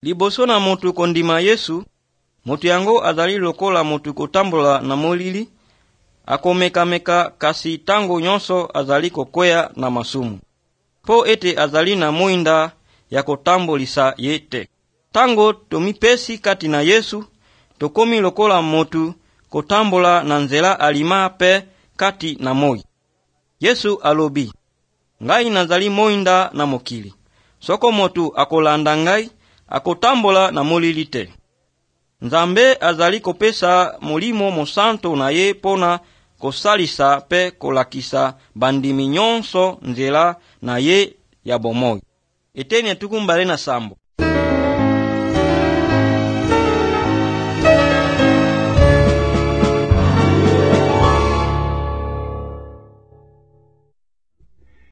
Liboso na mutu kondima Yesu, mutu yango azali lokola mutu kotambola na molili, akomeka kasi tango nyonso azali kokwea na masumu. Po ete azali na moinda ya kotambolisa ye te. Tango tomipesi kati na Yesu, tokomi lokola mutu kotambola na nzela alima pe kati na moi. Yesu alobi, ngai nazali moinda na mokili. Soko mutu akolanda ngai, akotambola na molili te. Nzambe azali kopesa molimo mosanto na ye pona kosalisa pe kolakisa bandimi nyonso nzela na ye ya bomoi. Eteni tukumbale na sambo.